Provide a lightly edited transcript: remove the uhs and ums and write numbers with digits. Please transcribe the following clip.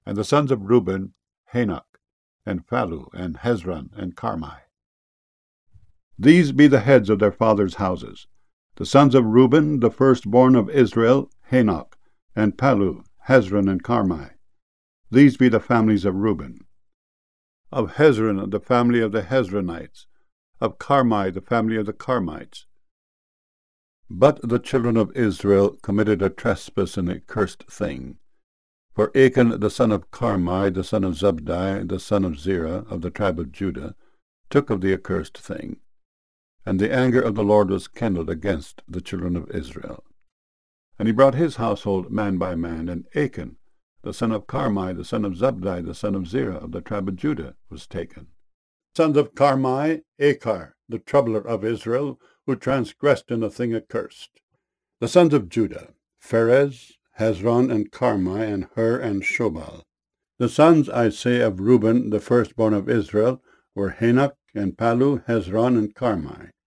And the sons of Reuben, Hanok, and Phallu, and Hezron, and Carmi. These be the heads of their fathers' houses. The sons of Reuben, the firstborn of Israel, Hanok, and Phallu, Hezron, and Carmi. These be the families of Reuben. Of Hezron, the family of the Hezronites. Of Carmi, the family of the Carmites. But the children of Israel committed a trespass and a cursed thing. For Achan, the son of Carmi, the son of Zabdi, the son of Zerah, of the tribe of Judah, took of the accursed thing. And the anger of the Lord was kindled against the children of Israel. And he brought his household man by man, and Achan, the son of Carmi, the son of Zabdi, the son of Zerah, of the tribe of Judah, was taken. Sons of Carmi, Achar, the troubler of Israel, who transgressed in a thing accursed. The sons of Judah, Pharez, Hezron, and Carmi, and Hur, and Shobal. The sons, I say, of Reuben, the firstborn of Israel, were Hanok, and Phallu, Hezron, and Carmi.